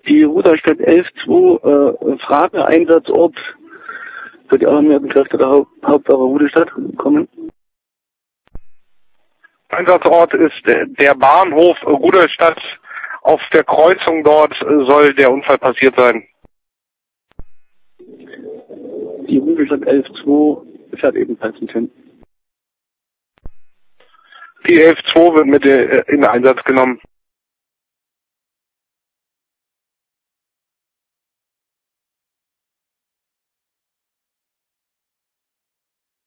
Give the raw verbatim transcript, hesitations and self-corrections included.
Die Ruderstadt elf zwei, äh, Frage, Einsatzort für die alarmierten Kräfte der Haupt Hauptwache Ruderstadt kommen. Einsatzort ist der Bahnhof Ruderstadt. Auf der Kreuzung dort soll der Unfall passiert sein. Die Ruderstadt elf zwei fährt ebenfalls mit hin. Die elf zwei wird mit in Einsatz genommen.